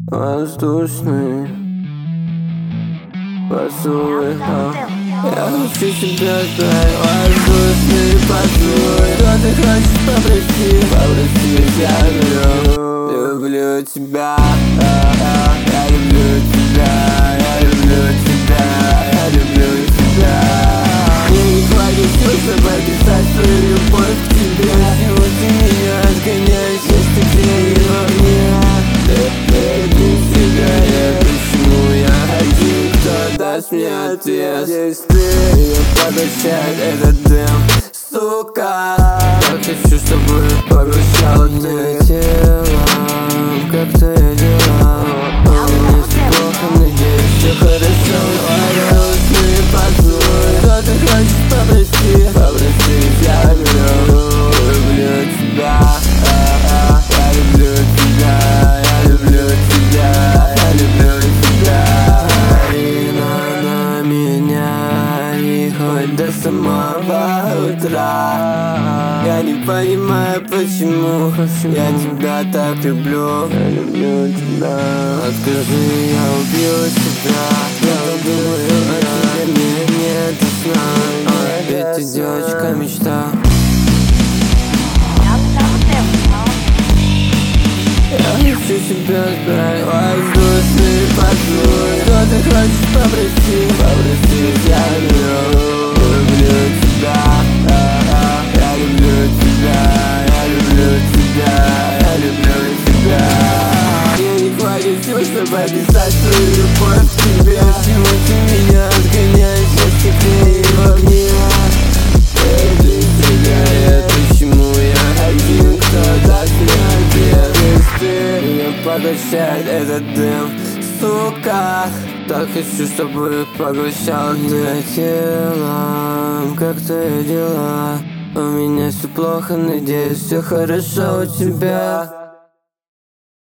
воздушный поцелуй. Я хочу тебя знать, воздушный поцелуй. Что ты хочешь, попроси, я люблю тебя, я люблю тебя, я люблю тебя, я люблю тебя. Мне не хватит сил, чтобы описать свою любовь к тебе. Почему ты меня отгоняешь, если ты не во мне? Ты сигарет, почему я один, кто даст мне ответ? Здесь ты, ее поглощает этот дым, сука. Я хочу, чтобы поглощал ты телом, как твои дела. Мне все плохо, надеюсь, все хорошо. Воздушный поцелуй. Что ты хочешь, попроси, я люблю тебя, я люблю тебя, я люблю тебя, я люблю тебя. Смотри на меня и хоть до самого утра. Я не понимаю, почему я тебя так люблю. Я люблю тебя. Откажи, я убью себя. Я думаю о тебе, мне нет сна. Ведь ты девочка мечта. Я хочу тебя знать, воздушный поцелуй. Что ты хочешь, попроси, я люблю тебя, я люблю тебя, я люблю тебя, я люблю тебя. Мне не хватит сил, чтобы описать свою любовь к тебе. Почему ты меня отгоняешь, если ты не во мне? Ты сигарет, почему я один, кто даст мне ответ? Меня поглощает этот дым, сука. Так хочу, чтобы поглощал ты телом, как твои дела. У меня все плохо, надеюсь, все хорошо у тебя.